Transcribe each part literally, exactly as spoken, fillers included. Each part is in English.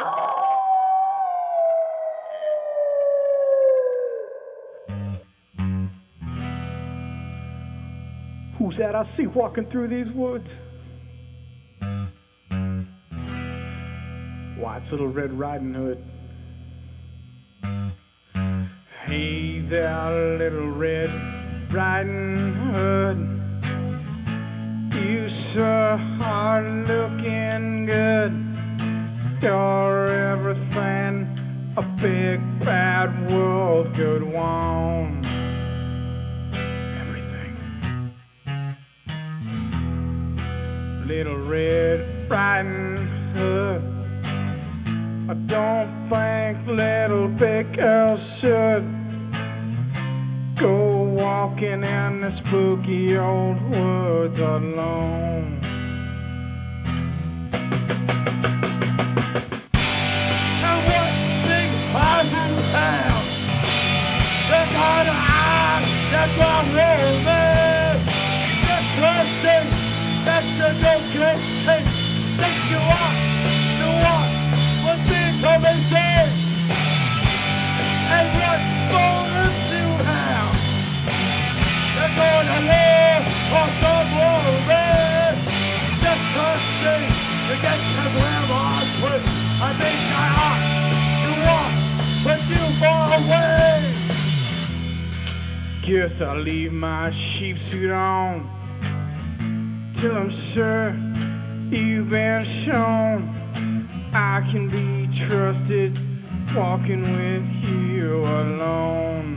Who's that I see walking through these woods? Why, it's Little Red Riding Hood. Hey there, Little Red Riding Hood, you sure are looking good. You're everything a big bad wolf could want. Everything. Little Red Riding Hood, I don't think little big girls should go walking in the spooky old woods alone. And what big rising town, they're gonna eyes, they're gonna live. That's what they, that's the no good thing. Think you want, you want, what people is dead. And what bonus you have, they're gonna live on some road. Just to see, to get to grandma's place. I think I ought to walk with you far away. Guess I'll leave my sheep suit on till I'm sure you've been shown I can be trusted walking with you alone.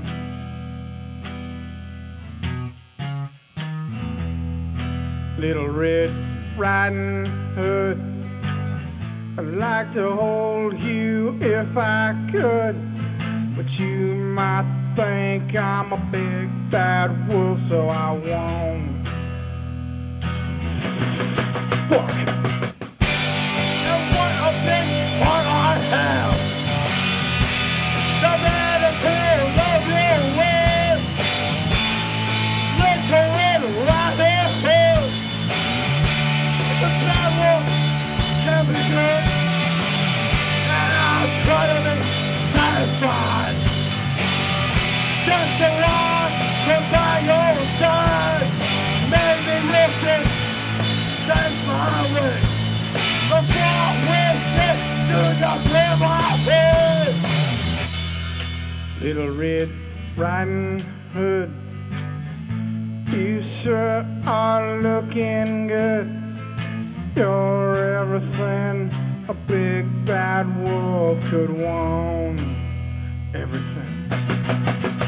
Little Red Riding Hood, I'd like to hold you if I could, but you might think I'm a big bad wolf, so I won't. Fuck. And what a big part I have. No matter who love your way, Little Red Riding Hood, the bad wolf can be good, and I'll try to be satisfied. Just to walk from by your side, make me listen, that's my way. Before witness to the flame of head. Little Red Riding Hood, you sure are looking good. You're everything a big bad wolf could want. Everything.